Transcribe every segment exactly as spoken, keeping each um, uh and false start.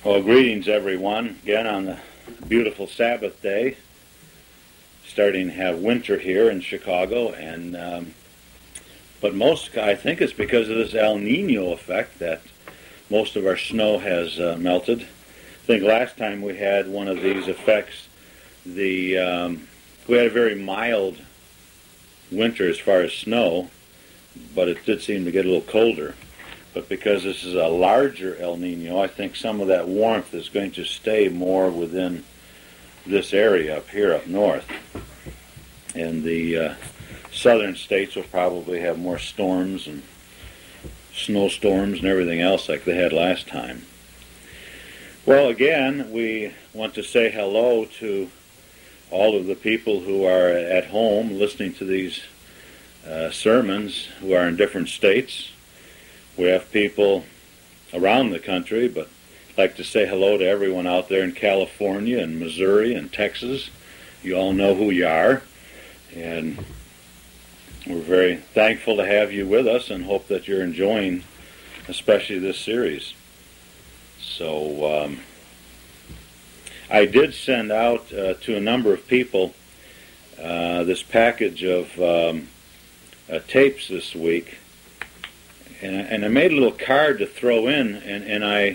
Well, greetings everyone, again on the beautiful Sabbath day. Starting to have winter here in Chicago, and um, but most, I think it's because of this El Nino effect that most of our snow has uh, melted. I think last time we had one of these effects, the um, we had a very mild winter as far as snow, but it did seem to get a little colder. But because this is a larger El Nino, I think some of that warmth is going to stay more within this area up here up north. And the uh, southern states will probably have more storms and snowstorms and everything else like they had last time. Well, again, we want to say hello to all of the people who are at home listening to these uh, sermons who are in different states. We have people around the country, but I'd like to say hello to everyone out there in California and Missouri and Texas. You all know who you are, and we're very thankful to have you with us and hope that you're enjoying especially this series. So um, I did send out uh, to a number of people uh, this package of um, uh, tapes this week. And I, and I made a little card to throw in, and, and I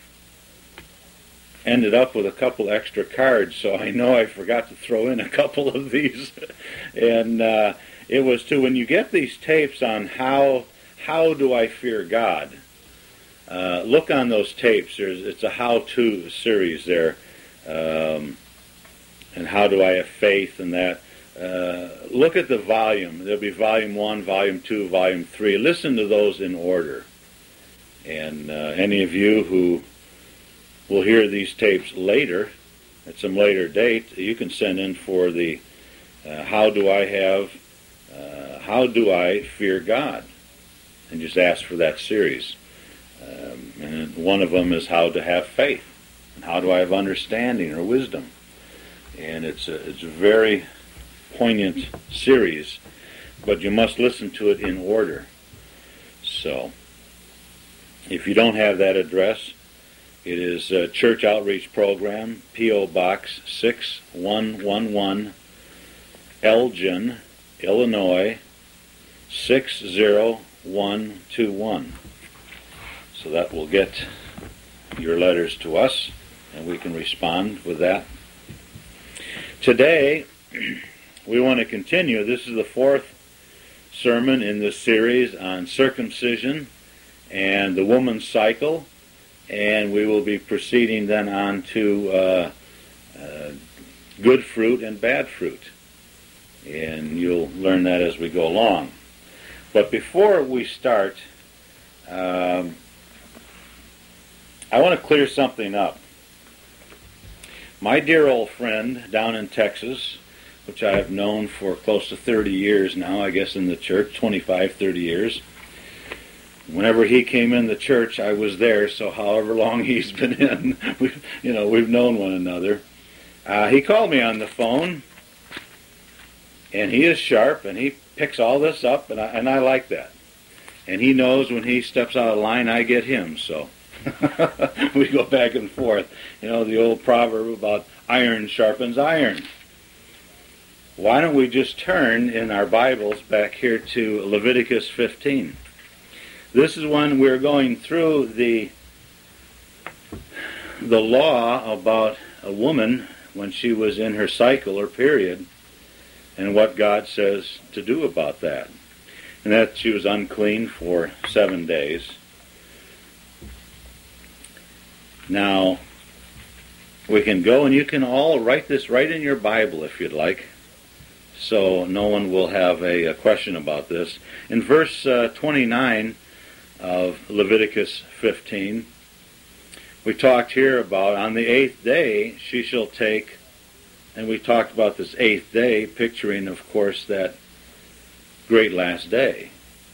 ended up with a couple extra cards, so I know I forgot to throw in a couple of these. and uh, it was to, when you get these tapes on how how do I fear God, uh, look on those tapes. There's, it's a how-to series there, um, and how do I have faith and that. Uh, look at the volume. There'll be volume one, volume two, volume three. Listen to those in order. And uh, any of you who will hear these tapes later, at some later date, you can send in for the uh, how do I have, uh, how do I fear God? And just ask for that series. Um, and one of them is how to have faith. And how do I have understanding or wisdom? And it's a, it's a very poignant series, but you must listen to it in order. So, if you don't have that address, it is a Church Outreach Program, P O Box six one one one, Elgin, Illinois, six zero one two one. So that will get your letters to us, and we can respond with that. Today, we want to continue. This is the fourth sermon in this series on circumcision and the woman's cycle, and we will be proceeding then on to uh, uh, good fruit and bad fruit, and you'll learn that as we go along. But before we start, um, I want to clear something up. My dear old friend down in Texas, which I have known for close to thirty years now, I guess in the church, twenty-five, thirty years. Whenever he came in the church, I was there, so however long he's been in, we, you know, we've known one another. Uh, he called me on the phone, and he is sharp, and he picks all this up, and I, and I like that. And he knows when he steps out of line, I get him, so we go back and forth. You know, the old proverb about iron sharpens iron. Why don't we just turn in our Bibles back here to Leviticus fifteen. This is when we're going through the the law about a woman when she was in her cycle or period, and what God says to do about that. And that she was unclean for seven days. Now, we can go, and you can all write this right in your Bible if you'd like, so no one will have a, a question about this. In verse uh, twenty-nine of Leviticus fifteen, we talked here about on the eighth day she shall take, and we talked about this eighth day, picturing, of course, that great last day.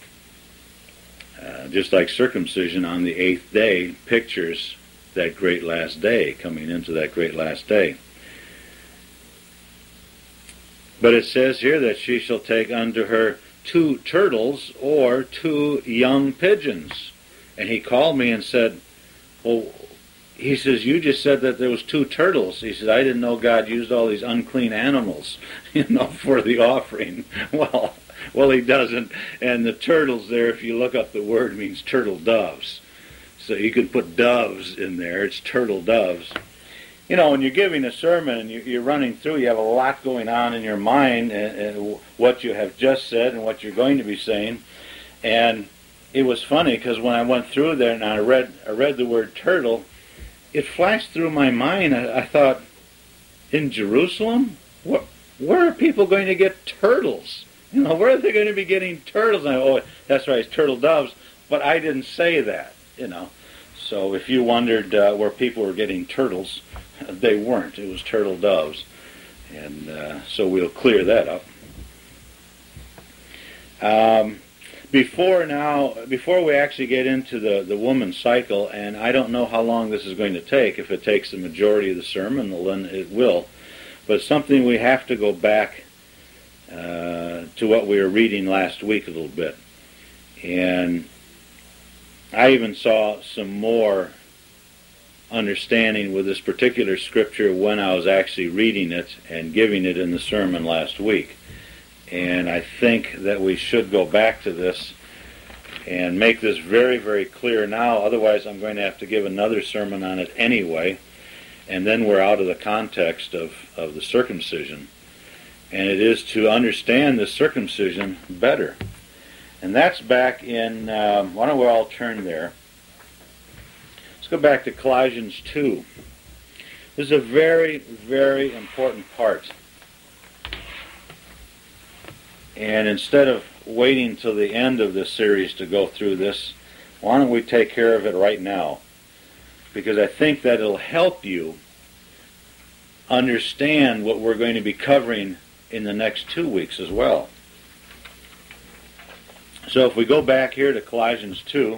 Uh, just like circumcision on the eighth day pictures that great last day, coming into that great last day. But it says here that she shall take unto her two turtles or two young pigeons. And he called me and said, well, he says, you just said that there was two turtles. He said, I didn't know God used all these unclean animals, you know, for the offering. Well, well, he doesn't. And the turtles there, if you look up the word, means turtle doves. So you could put doves in there. It's turtle doves. You know, when you're giving a sermon and you're running through, you have a lot going on in your mind, and, and what you have just said and what you're going to be saying. And it was funny because when I went through there and I read, I read the word turtle, it flashed through my mind. I, I thought, in Jerusalem, what, where are people going to get turtles? You know, where are they going to be getting turtles? And I, oh, that's right, it's turtle doves. But I didn't say that, you know. So if you wondered uh, where people were getting turtles, they weren't. It was turtle doves. And uh, so we'll clear that up. Um, before now, before we actually get into the, the woman cycle, and I don't know how long this is going to take. If it takes the majority of the sermon, then it will. But it's something we have to go back uh, to what we were reading last week a little bit. And I even saw some more understanding with this particular scripture when I was actually reading it and giving it in the sermon last week. And I think that we should go back to this and make this very, very clear now. Otherwise, I'm going to have to give another sermon on it anyway. And then we're out of the context of, of the circumcision. And it is to understand the circumcision better. And that's back in, um, why don't we all turn there? Let's go back to Colossians two. This is a very, very important part. And instead of waiting till the end of this series to go through this, why don't we take care of it right now? Because I think that it'll help you understand what we're going to be covering in the next two weeks as well. So if we go back here to Colossians two,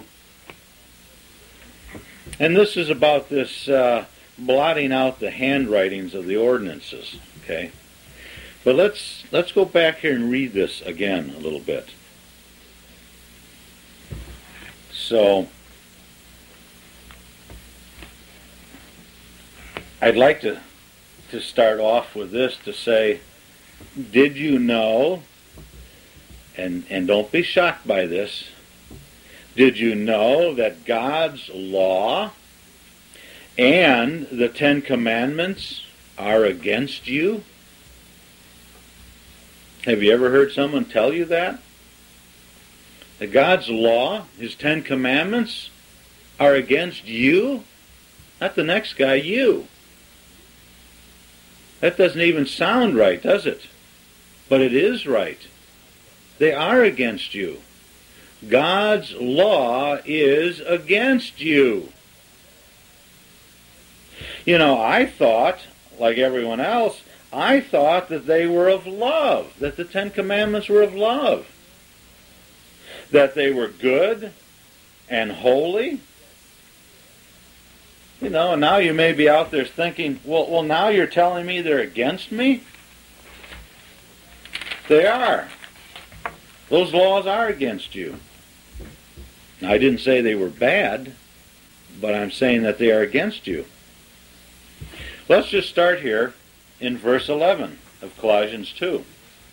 and this is about this uh, blotting out the handwritings of the ordinances, okay? But let's let's go back here and read this again a little bit. So I'd like to to start off with this to say, did you know, and and don't be shocked by this, did you know that God's law and the Ten Commandments are against you? Have you ever heard someone tell you that? That God's law, His Ten Commandments, are against you? Not the next guy, you. That doesn't even sound right, does it? But it is right. They are against you. God's law is against you. You know, I thought, like everyone else, I thought that they were of love, that the Ten Commandments were of love, that they were good and holy. You know, and now you may be out there thinking, well, well, now you're telling me they're against me? They are. Those laws are against you. I didn't say they were bad, but I'm saying that they are against you. Let's just start here in verse eleven of Colossians two.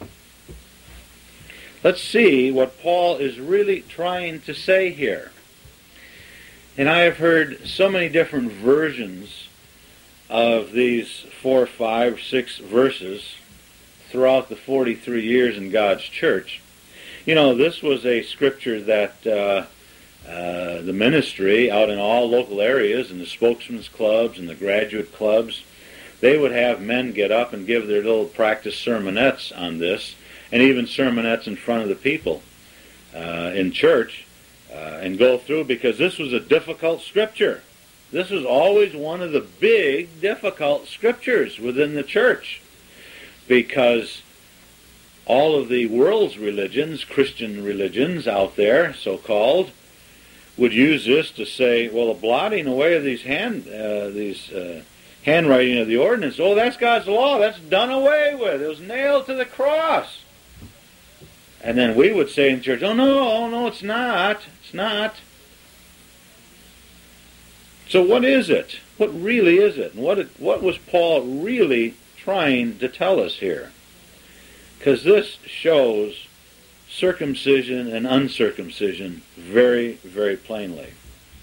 Let's see what Paul is really trying to say here. And I have heard so many different versions of these four, five, six verses throughout the forty-three years in God's church. You know, this was a scripture that uh, uh, the ministry out in all local areas, in the spokesmen's clubs and the graduate clubs, they would have men get up and give their little practice sermonettes on this, and even sermonettes in front of the people uh, in church, uh, and go through, because this was a difficult scripture. This was always one of the big, difficult scriptures within the church, because all of the world's religions, Christian religions out there, so-called, would use this to say, well, the blotting away of these hand, uh, these uh, handwriting of the ordinance, oh, that's God's law, that's done away with. It was nailed to the cross. And then we would say in church, oh, no, oh, no, it's not. It's not. So what is it? what really is it? And what, it, what was Paul really trying to tell us here? Because this shows circumcision and uncircumcision very, very plainly.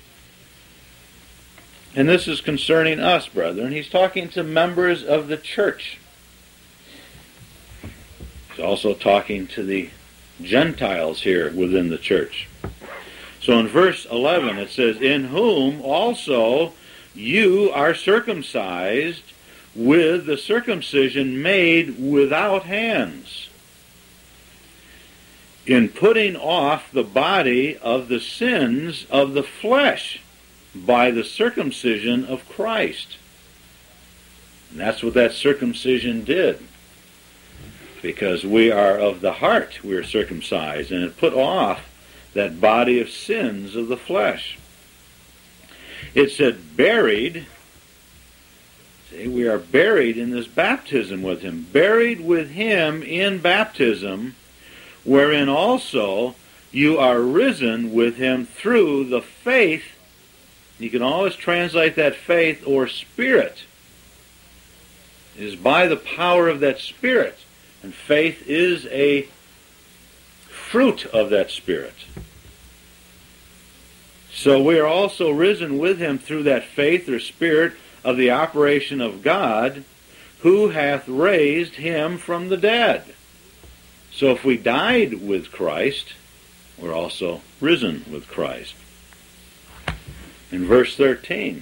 And this is concerning us, brethren. He's talking to members of the church. He's also talking to the Gentiles here within the church. So in verse eleven it says, "In whom also you are circumcised with the circumcision made without hands, in putting off the body of the sins of the flesh by the circumcision of Christ." And that's what that circumcision did. Because we are of the heart, we are circumcised, and it put off that body of sins of the flesh. It said buried. See, we are buried in this baptism with him. Buried with him in baptism, wherein also you are risen with him through the faith. You can always translate that faith or spirit. It is by the power of that spirit. And faith is a fruit of that spirit. So we are also risen with him through that faith or spirit of the operation of God, who hath raised him from the dead. So if we died with Christ, we're also risen with Christ. In verse thirteen,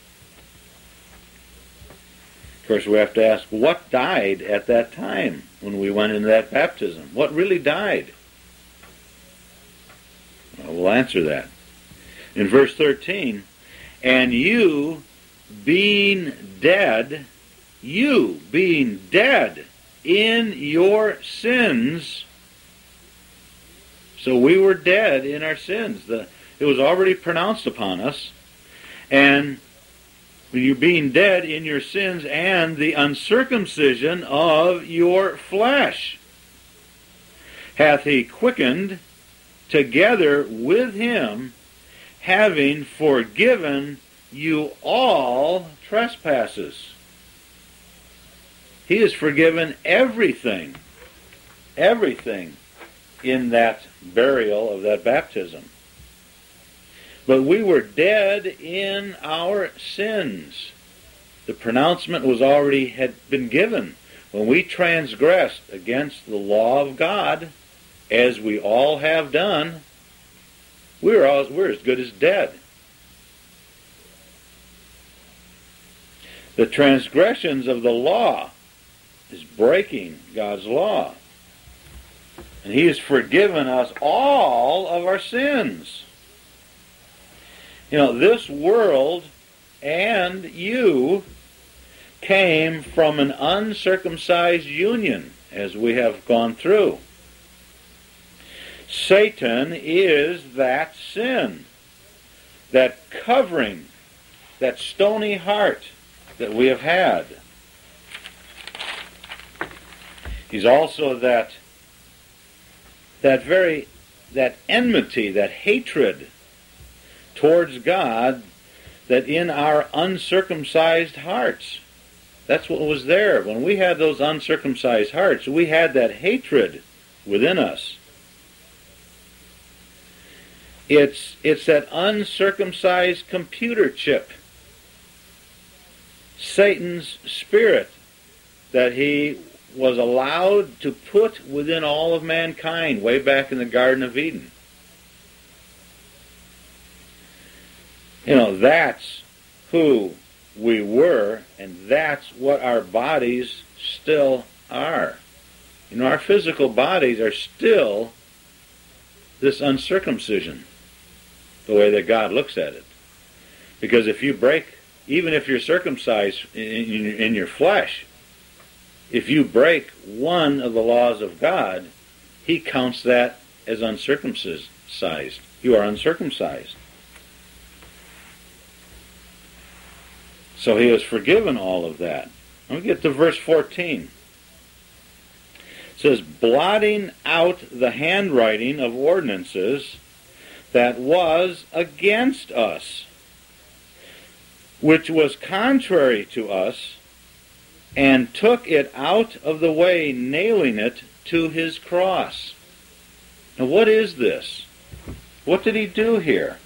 of course, we have to ask, what died at that time when we went into that baptism? What really died? Well, we'll answer that. In verse thirteen, "And you being dead, you being dead in your sins." So we were dead in our sins. The, it was already pronounced upon us. And you being dead in your sins and the uncircumcision of your flesh, hath he quickened together with him, having forgiven you all trespasses. He has forgiven everything, everything in that burial of that baptism. But we were dead in our sins. The pronouncement was already had been given. When we transgressed against the law of God, as we all have done, we're, all, we're as good as dead. The transgressions of the law is breaking God's law. And he has forgiven us all of our sins. You know, this world and you came from an uncircumcised union, as we have gone through. Satan is that sin, that covering, that stony heart that we have had. He's also that that very that enmity, that hatred towards God, that in our uncircumcised hearts. That's what was there. When we had those uncircumcised hearts, we had that hatred within us. It's, it's that uncircumcised computer chip, Satan's spirit, that he was allowed to put within all of mankind way back in the Garden of Eden. You know, that's who we were, and that's what our bodies still are. You know, our physical bodies are still this uncircumcision, the way that God looks at it. Because if you break, even if you're circumcised in, in, in your flesh, if you break one of the laws of God, he counts that as uncircumcised. You are uncircumcised. So he has forgiven all of that. Let me get to verse fourteen. It says, blotting out the handwriting of ordinances that was against us. which was contrary to us, and took it out of the way, nailing it to his cross. Now what is this? What did he do here?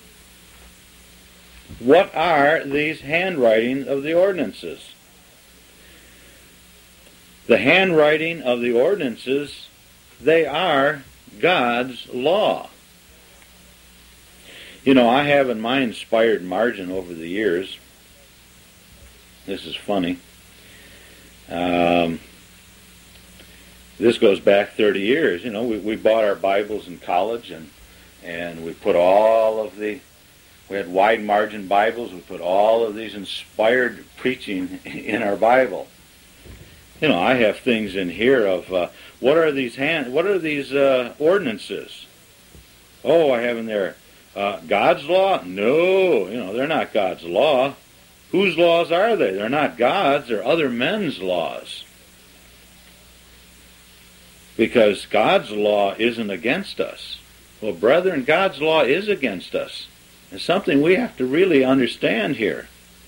What are these handwriting of the ordinances? The handwriting of the ordinances, they are God's law. You know, I have in my inspired margin over the years, this is funny, um, this goes back thirty years. You know, we, we bought our Bibles in college, and and we put all of the, we had wide margin Bibles, we put all of these inspired preaching in our Bible. You know, I have things in here of, uh, what are these hand, what are these uh, ordinances? Oh, I have in there, uh, God's law? No, you know, they're not God's law. Whose laws are they? They're not God's, they're other men's laws. Because God's law isn't against us. Well, brethren, God's law is against us. It's something we have to really understand here.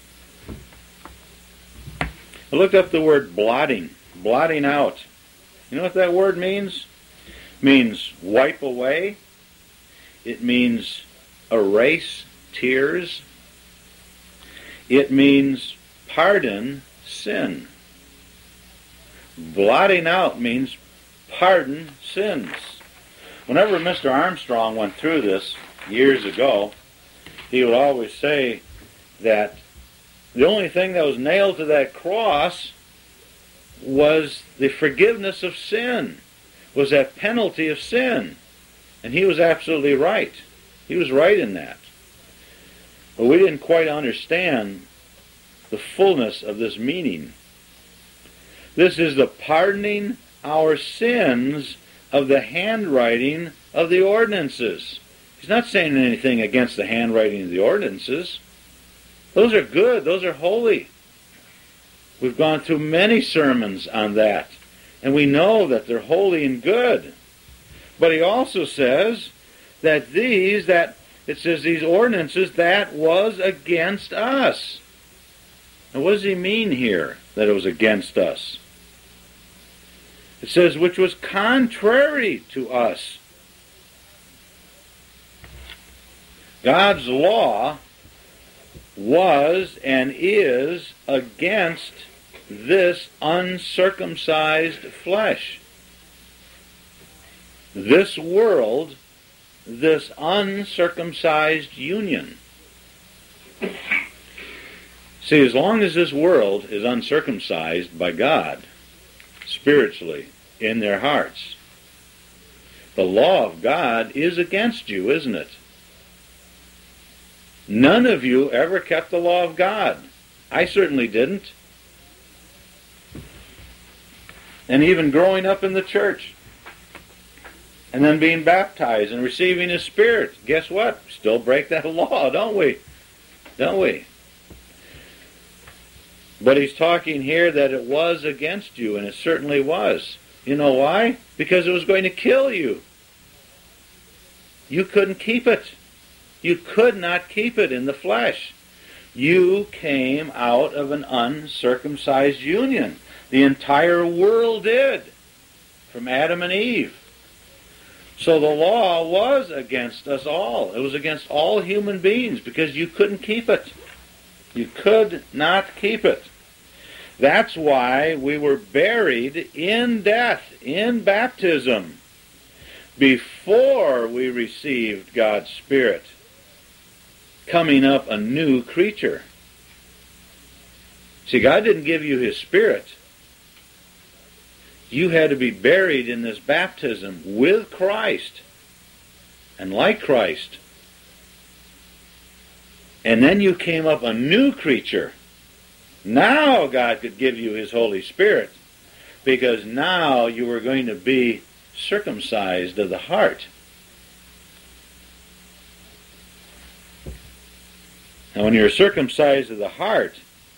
I looked up the word blotting, blotting out. You know what that word means? It means wipe away. It means erase tears. It means pardon sin. Blotting out means pardon sins. Whenever Mister Armstrong went through this years ago, he would always say that the only thing that was nailed to that cross was the forgiveness of sin, was that penalty of sin. And he was absolutely right. He was right in that. But we didn't quite understand the fullness of this meaning. This is the pardoning our sins of the handwriting of the ordinances. He's not saying anything against the handwriting of the ordinances. Those are good. Those are holy. We've gone through many sermons on that, and we know that they're holy and good. But he also says that these, that it says these ordinances, that was against us. Now what does he mean here, that it was against us? It says, which was contrary to us. God's law was and is against this uncircumcised flesh. This world, this uncircumcised union. See, as long as this world is uncircumcised by God, spiritually, in their hearts, the law of God is against you, isn't it? None of you ever kept the law of God. I certainly didn't. And even growing up in the church, and then being baptized and receiving His Spirit, guess what? Still break that law, don't we? Don't we? But he's talking here that it was against you, and it certainly was. You know why? Because it was going to kill you. You couldn't keep it. You could not keep it in the flesh. You came out of an uncircumcised union. The entire world did, from Adam and Eve. So the law was against us all. It was against all human beings because you couldn't keep it. You could not keep it. That's why we were buried in death, in baptism, before we received God's Spirit, coming up a new creature. See, God didn't give you His Spirit. You had to be buried in this baptism with Christ and like Christ. And then you came up a new creature. Now God could give you His Holy Spirit, because now you were going to be circumcised of the heart. And when you're circumcised of the heart,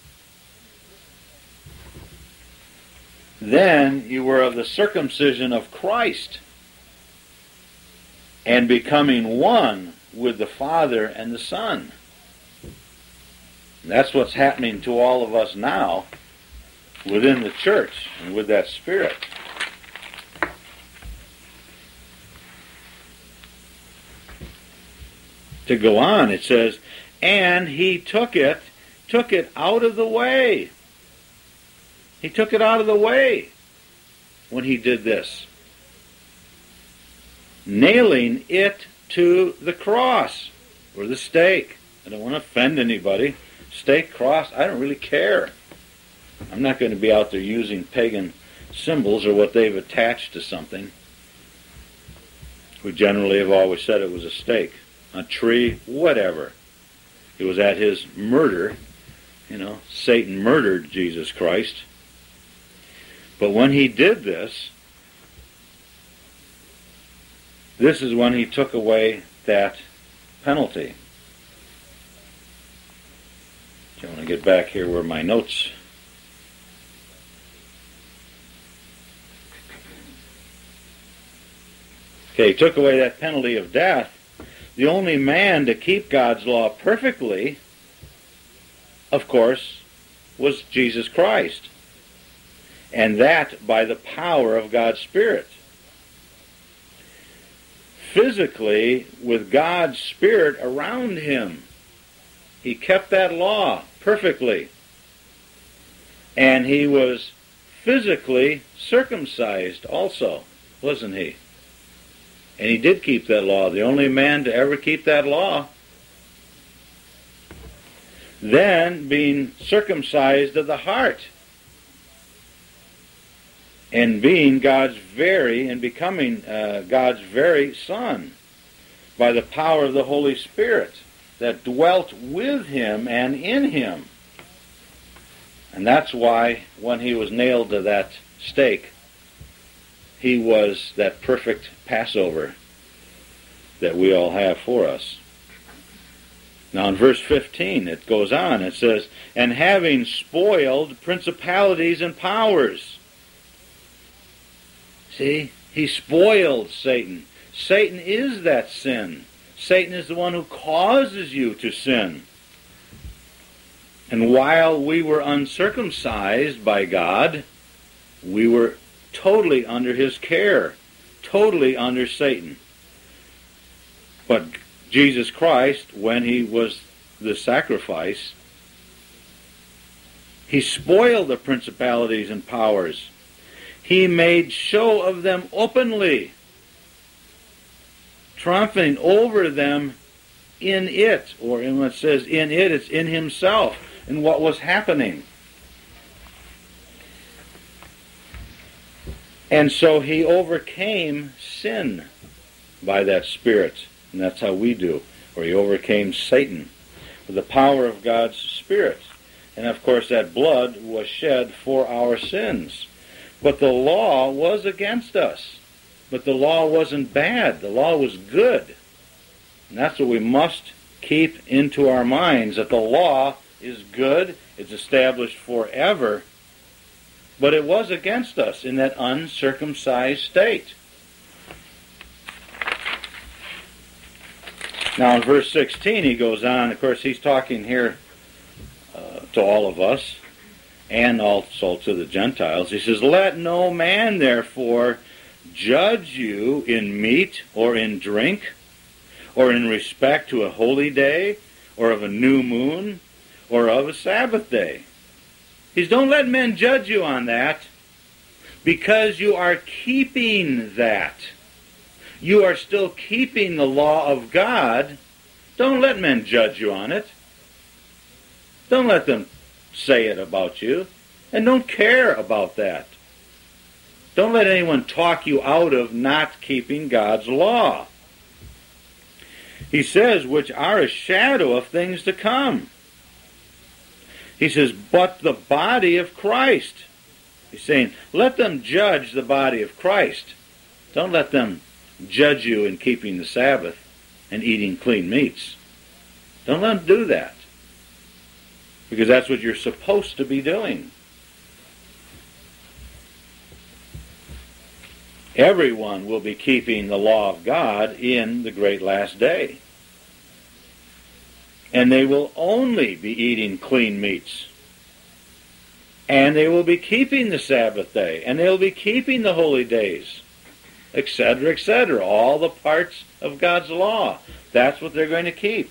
then you were of the circumcision of Christ, and becoming one with the Father and the Son. And that's what's happening to all of us now within the church and with that Spirit. To go on, it says, and he took it, took it out of the way. He took it out of the way when he did this. Nailing it to the cross or the stake. I don't want to offend anybody. Stake, cross, I don't really care. I'm not going to be out there using pagan symbols or what they've attached to something. We generally have always said it was a stake, a tree, whatever. It was at his murder. You know, Satan murdered Jesus Christ. But when he did this, this is when he took away that penalty. I want to get back here where my notes. Okay, he took away that penalty of death. The only man to keep God's law perfectly, of course, was Jesus Christ. And that by the power of God's Spirit. Physically, with God's Spirit around him, he kept that law perfectly. And he was physically circumcised also, wasn't he? And he did keep that law, the only man to ever keep that law. Then being circumcised of the heart, and being God's very, and becoming uh, God's very Son, by the power of the Holy Spirit that dwelt with him and in him. And that's why when he was nailed to that stake, he was that perfect Passover that we all have for us. Now in verse fifteen it goes on, it says, and having spoiled principalities and powers. See, he spoiled Satan. Satan is that sin. Satan is the one who causes you to sin. And while we were uncircumcised by God, we were totally under his care, totally under Satan. But Jesus Christ, when he was the sacrifice, he spoiled the principalities and powers. He made show of them openly, triumphing over them in it, or in what it says in it, it's in himself, in what was happening. And so he overcame sin by that Spirit. And that's how we do. Or he overcame Satan with the power of God's Spirit. And of course that blood was shed for our sins. But the law was against us. But the law wasn't bad. The law was good. And that's what we must keep into our minds, that the law is good, it's established forever, but it was against us in that uncircumcised state. Now in verse sixteen he goes on, of course he's talking here uh, to all of us, and also to the Gentiles. He says, let no man therefore judge you in meat or in drink, or in respect to a holy day, or of a new moon, or of a Sabbath day. He says, don't let men judge you on that, because you are keeping that. You are still keeping the law of God. Don't let men judge you on it. Don't let them say it about you. And don't care about that. Don't let anyone talk you out of not keeping God's law. He says, which are a shadow of things to come. He says, but the body of Christ. He's saying, let them judge the body of Christ. Don't let them judge you in keeping the Sabbath and eating clean meats. Don't let them do that. Because that's what you're supposed to be doing. Everyone will be keeping the law of God in the great last day. And they will only be eating clean meats. And they will be keeping the Sabbath day. And they will be keeping the holy days. Etc., et cetera. All the parts of God's law. That's what they're going to keep.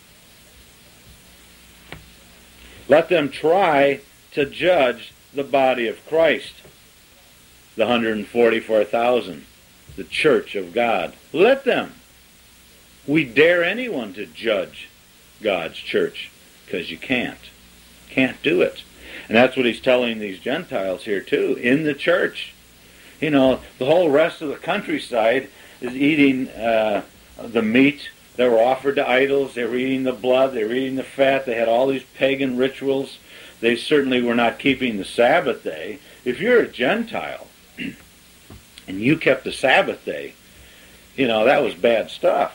Let them try to judge the body of Christ. The one hundred forty-four thousand. The church of God. Let them. We dare anyone to judge God's church, because you can't. Can't do it. And that's what he's telling these Gentiles here too, in the church. You know, the whole rest of the countryside is eating uh, the meat that were offered to idols. They were eating the blood. They were eating the fat. They had all these pagan rituals. They certainly were not keeping the Sabbath day. If you're a Gentile and you kept the Sabbath day, you know, that was bad stuff.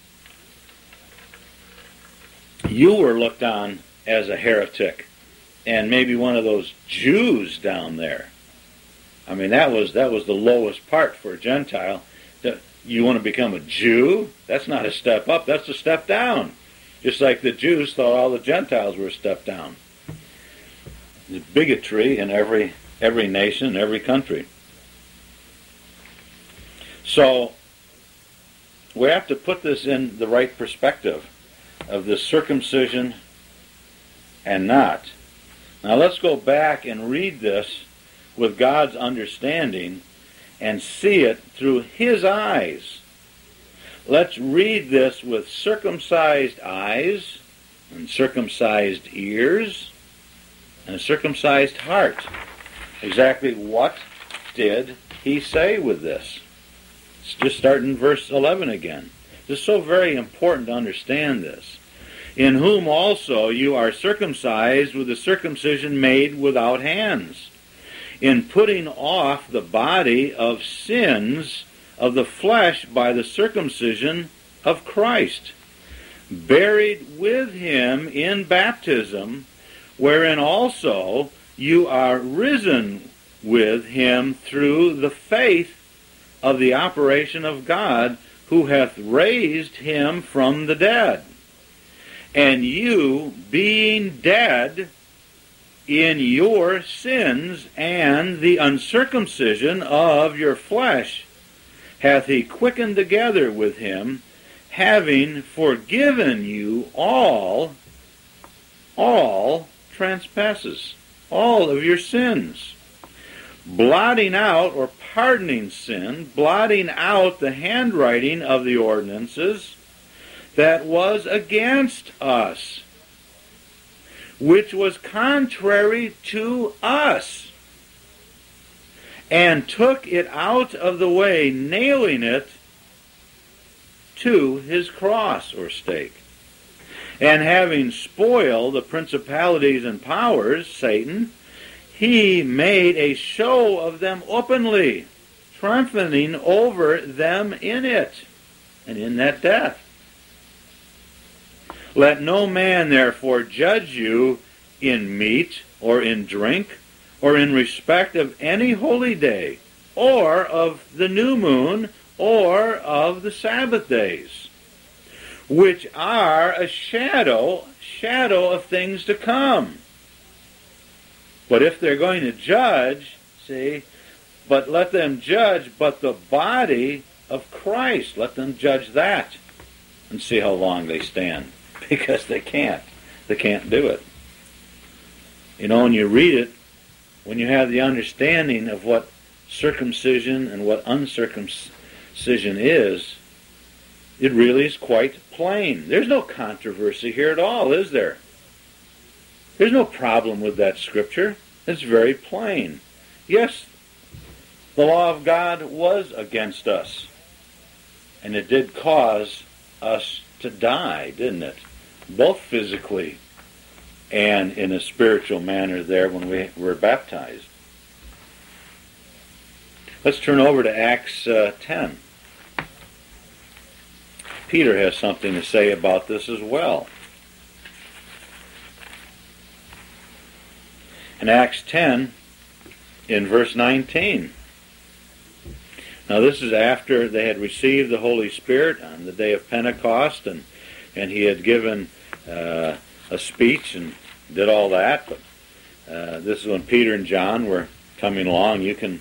You were looked on as a heretic and maybe one of those Jews down there. I mean, that was that was the lowest part for a Gentile. You want to become a Jew? That's not a step up, that's a step down. Just like the Jews thought all the Gentiles were a step down. There's bigotry in every every nation, every country. So we have to put this in the right perspective of this circumcision and not. Now let's go back and read this with God's understanding and see it through His eyes. Let's read this with circumcised eyes and circumcised ears and a circumcised heart. Exactly what did He say with this? Let's just start in verse eleven again. It's so very important to understand this. In whom also you are circumcised with a circumcision made without hands, in putting off the body of sins of the flesh by the circumcision of Christ, buried with Him in baptism, wherein also you are risen with Him through the faith of the operation of God, who hath raised Him from the dead. And you, being dead in your sins and the uncircumcision of your flesh, hath He quickened together with Him, having forgiven you all, all trespasses, all of your sins, blotting out or pardoning sin, blotting out the handwriting of the ordinances that was against us, which was contrary to us, and took it out of the way, nailing it to His cross or stake. And having spoiled the principalities and powers, Satan, He made a show of them openly, triumphing over them in it, and in that death. Let no man therefore judge you in meat, or in drink, or in respect of any holy day, or of the new moon, or of the Sabbath days, which are a shadow, shadow of things to come. But if they're going to judge, see, but let them judge but the body of Christ. Let them judge that and see how long they stand. Because they can't. They can't do it. You know, when you read it, when you have the understanding of what circumcision and what uncircumcision is, it really is quite plain. There's no controversy here at all, is there? There's no problem with that scripture. It's very plain. Yes, the law of God was against us. And it did cause us to die, didn't it? Both physically and in a spiritual manner there when we were baptized. Let's turn over to Acts uh, ten. Peter has something to say about this as well. In Acts ten, in verse nineteen. Now this is after they had received the Holy Spirit on the day of Pentecost, and, and He had given uh, a speech and did all that. But uh, this is when Peter and John were coming along. You can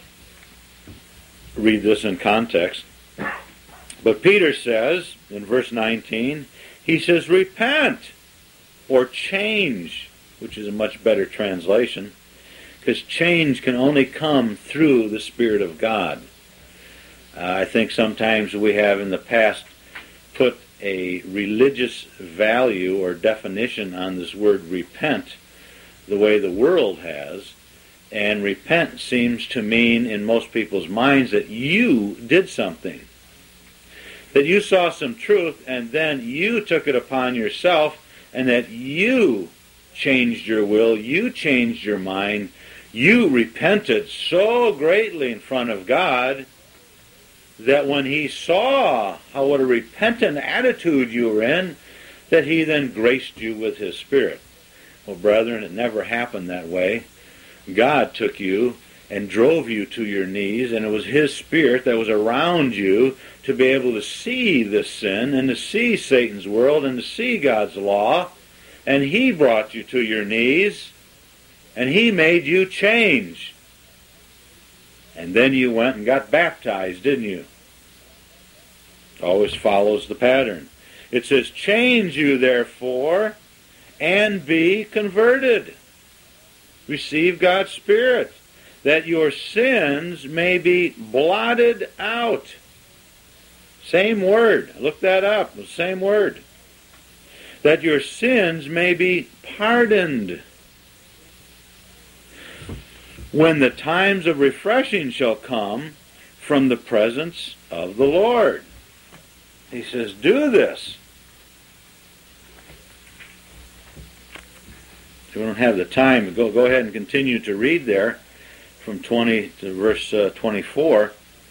read this in context. But Peter says, in verse nineteen, he says, repent or change, which is a much better translation, because change can only come through the Spirit of God. Uh, I think sometimes we have in the past put a religious value or definition on this word repent the way the world has, and repent seems to mean in most people's minds that you did something, that you saw some truth and then you took it upon yourself, and that you changed your will, you changed your mind, you repented so greatly in front of God that when he saw how what a repentant attitude you were in, that he then graced you with his Spirit. Well, brethren, it never happened that way. God took you and drove you to your knees, and it was his Spirit that was around you to be able to see this sin and to see Satan's world and to see God's law, and he brought you to your knees, and he made you change. And then you went and got baptized, didn't you? Always follows the pattern. It says, change you therefore and be converted. Receive God's Spirit, that your sins may be blotted out. Same word. Look that up. The same word. That your sins may be pardoned. When the times of refreshing shall come from the presence of the Lord. He says, do this. If we don't have the time, go, go ahead and continue to read there from twenty to verse uh, twenty-four.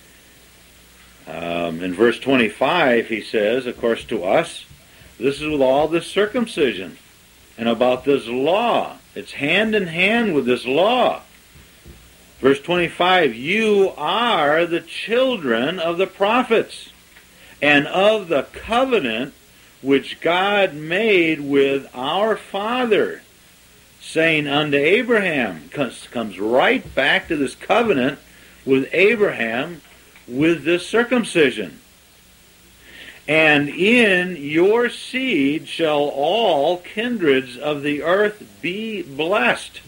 Um, in verse twenty-five, he says, of course, to us, this is with all this circumcision and about this law. It's hand in hand with this law. Verse twenty-five, you are the children of the prophets and of the covenant which God made with our father, saying unto Abraham, comes, comes right back to this covenant with Abraham with this circumcision. And in your seed shall all kindreds of the earth be blessed.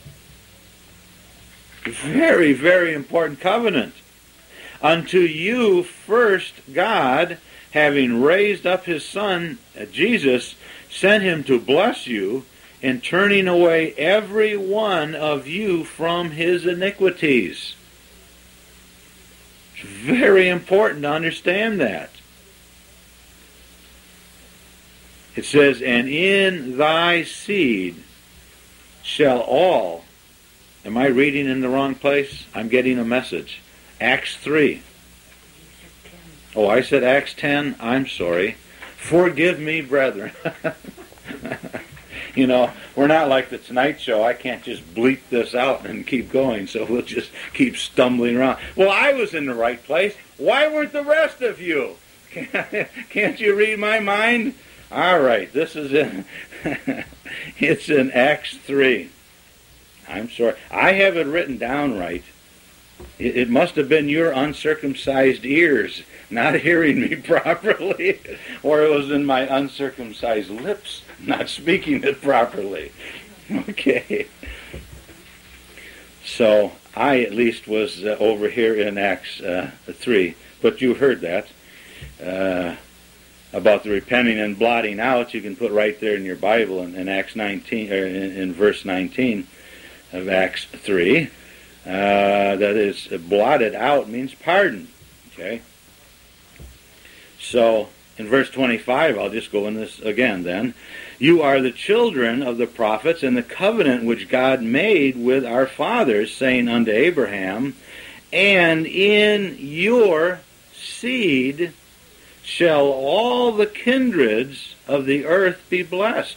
Very, very important covenant. Unto you first God, having raised up his Son, Jesus, sent him to bless you, in turning away every one of you from his iniquities. It's very important to understand that. It says, and in thy seed shall all... Am I reading in the wrong place? I'm getting a message. Acts three. Oh, I said Acts ten? I'm sorry. Forgive me, brethren. You know, we're not like the Tonight Show. I can't just bleep this out and keep going, so we'll just keep stumbling around. Well, I was in the right place. Why weren't the rest of you? Can't you read my mind? All right, this is in, it's in Acts three. I'm sorry. I have it written down right. It, it must have been your uncircumcised ears not hearing me properly, or it was in my uncircumcised lips not speaking it properly. Okay. So I at least was uh, over here in Acts uh, three, but you heard that. Uh, about the repenting and blotting out, you can put right there in your Bible in, in Acts nineteen, or in, in verse nineteen of Acts three. Uh, that is, blotted out means pardon. Okay. So in verse twenty-five, I'll just go in this again then. You are the children of the prophets and the covenant which God made with our fathers, saying unto Abraham, and in your seed shall all the kindreds of the earth be blessed.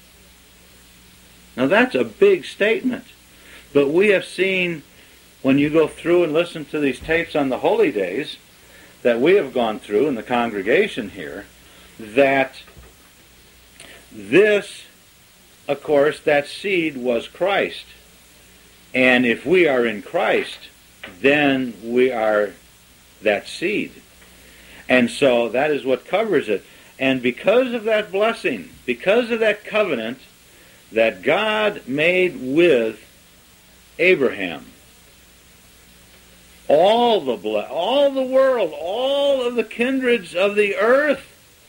Now that's a big statement. But we have seen, when you go through and listen to these tapes on the holy days, that we have gone through in the congregation here, that this, of course, that seed was Christ. And if we are in Christ, then we are that seed. And so that is what covers it. And because of that blessing, because of that covenant that God made with Abraham, all the ble- all the world, all of the kindreds of the earth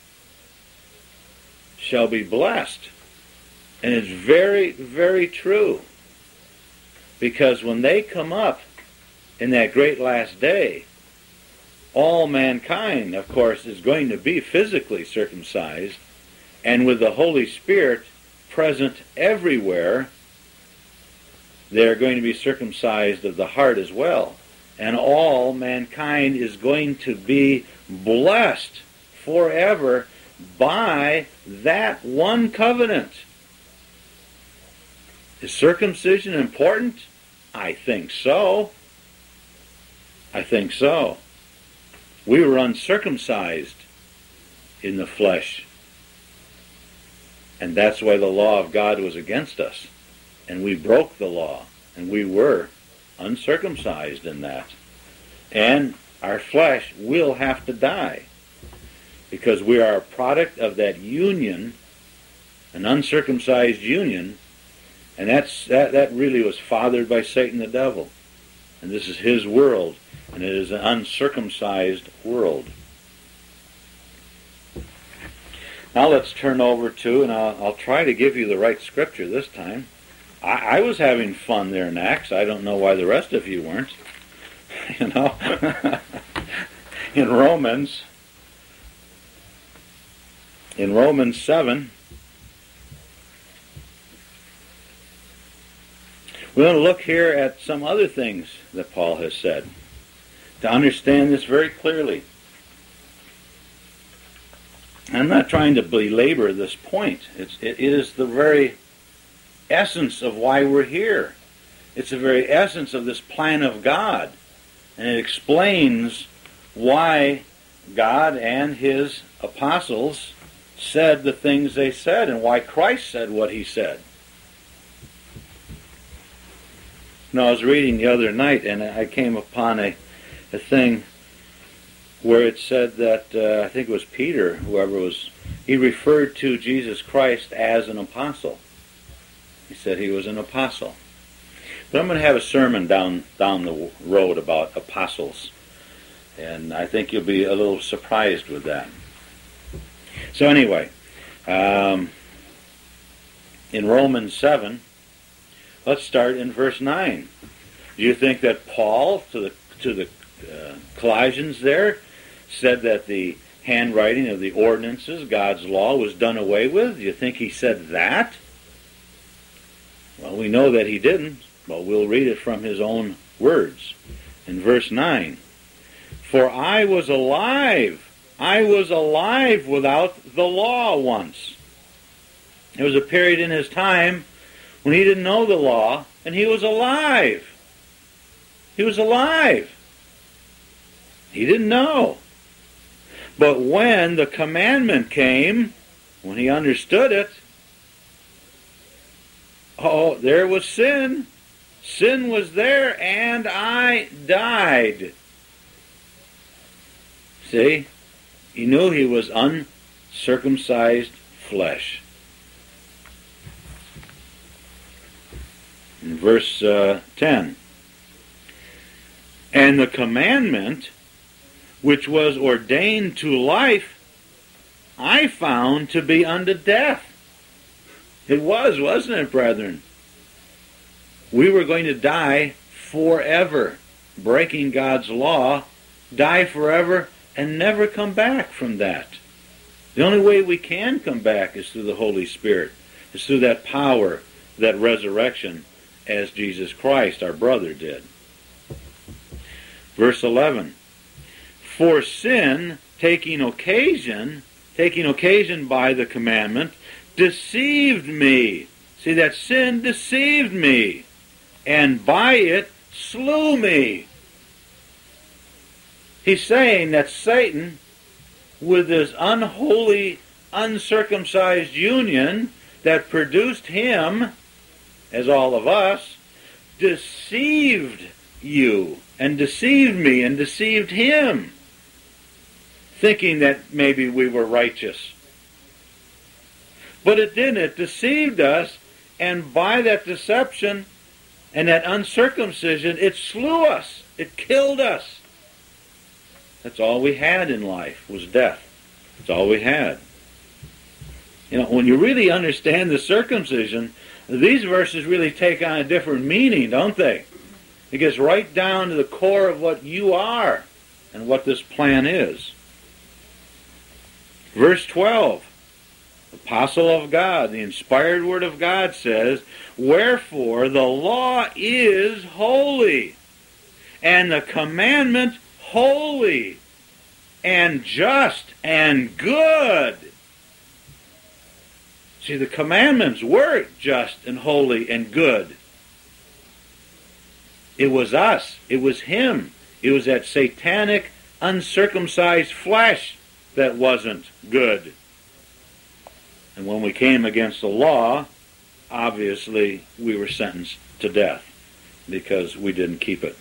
shall be blessed. And it's very, very true. Because when they come up in that great last day, all mankind, of course, is going to be physically circumcised, and with the Holy Spirit present everywhere, they're going to be circumcised of the heart as well. And all mankind is going to be blessed forever by that one covenant. Is circumcision important? I think so. I think so. We were uncircumcised in the flesh. And that's why the law of God was against us. And we broke the law. And we were uncircumcised in that. And our flesh will have to die. Because we are a product of that union, an uncircumcised union. And that's that, that really was fathered by Satan the devil. And this is his world. And it is an uncircumcised world. Now let's turn over to, and I'll, I'll try to give you the right scripture this time. I, I was having fun there in Acts. I don't know why the rest of you weren't. You know? In Romans, in Romans seven, we're going to look here at some other things that Paul has said to understand this very clearly. I'm not trying to belabor this point. It's, it is the very essence of why we're here. It's the very essence of this plan of God. And it explains why God and his apostles said the things they said and why Christ said what he said. Now, I was reading the other night and I came upon a, a thing where it said that, uh, I think it was Peter, whoever was, he referred to Jesus Christ as an apostle. He said he was an apostle. But I'm going to have a sermon down, down the road about apostles. And I think you'll be a little surprised with that. So anyway, um, in Romans seven, let's start in verse nine. Do you think that Paul, to the to the uh, Colossians there, said that the handwriting of the ordinances, God's law, was done away with? Do you think he said that? Well, we know that he didn't, but we'll read it from his own words. In verse nine, for I was alive, I was alive without the law once. There was a period in his time when he didn't know the law, and he was alive. He was alive. He didn't know. But when the commandment came, when he understood it, oh, there was sin. Sin was there, and I died. See? He knew he was uncircumcised flesh. In verse uh, ten, and the commandment which was ordained to life, I found to be unto death. It was, wasn't it, brethren? We were going to die forever, breaking God's law, die forever, and never come back from that. The only way we can come back is through the Holy Spirit, is through that power, that resurrection, as Jesus Christ, our brother, did. Verse eleven, for sin, taking occasion, taking occasion by the commandment, deceived me. See, that sin deceived me, and by it slew me. He's saying that Satan, with his unholy, uncircumcised union that produced him, as all of us, deceived you and deceived me and deceived him, thinking that maybe we were righteous. But it didn't. It deceived us, and by that deception and that uncircumcision, it slew us. It killed us. That's all we had in life, was death. That's all we had. You know, when you really understand the circumcision, these verses really take on a different meaning, don't they? It gets right down to the core of what you are and what this plan is. Verse twelve, Apostle of God, the inspired Word of God says, "Wherefore the law is holy, and the commandment holy, and just, and good." See, the commandments were just and holy and good. It was us. It was him. It was that satanic, uncircumcised flesh that wasn't good. And when we came against the law, obviously we were sentenced to death because we didn't keep it.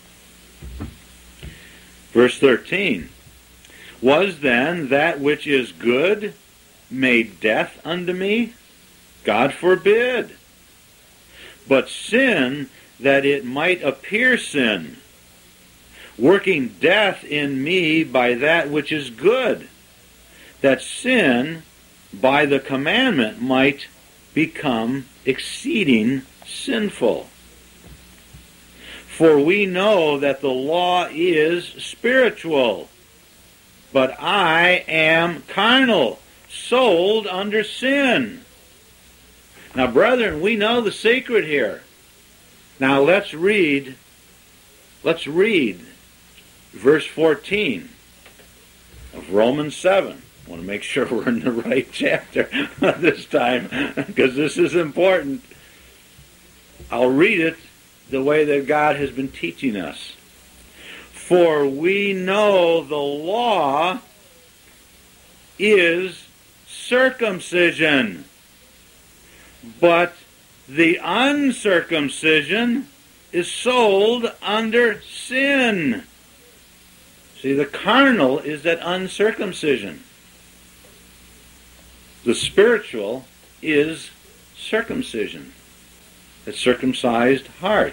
Verse thirteen, "Was then that which is good made death unto me? God forbid. But sin, that it might appear sin, working death in me by that which is good, that sin by the commandment might become exceeding sinful. For we know that the law is spiritual, but I am carnal, sold under sin." Now, brethren, we know the secret here. Now let's read, let's read verse fourteen of Romans seven. I want to make sure we're in the right chapter this time, because this is important. I'll read it the way that God has been teaching us. "For we know the law is circumcision, but the uncircumcision is sold under sin." See, the carnal is that uncircumcision. The spiritual is circumcision, the circumcised heart.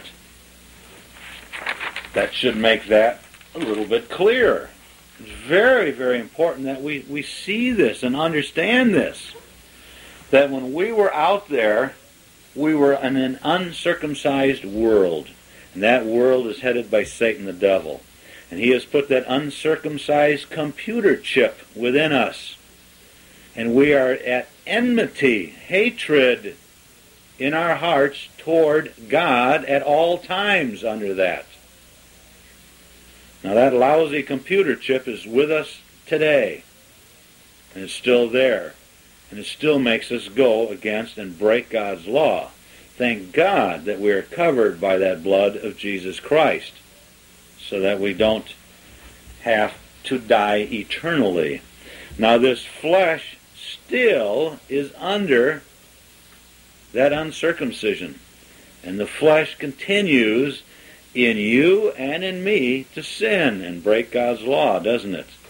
That should make that a little bit clearer. It's very, very important that we, we see this and understand this. That when we were out there, we were in an uncircumcised world. And that world is headed by Satan the devil. And he has put that uncircumcised computer chip within us. And we are at enmity, hatred in our hearts toward God at all times under that. Now that lousy computer chip is with us today. And it's still there. And it still makes us go against and break God's law. Thank God that we are covered by that blood of Jesus Christ, so that we don't have to die eternally. Now this flesh still is under that uncircumcision. And the flesh continues in you and in me to sin and break God's law, doesn't it?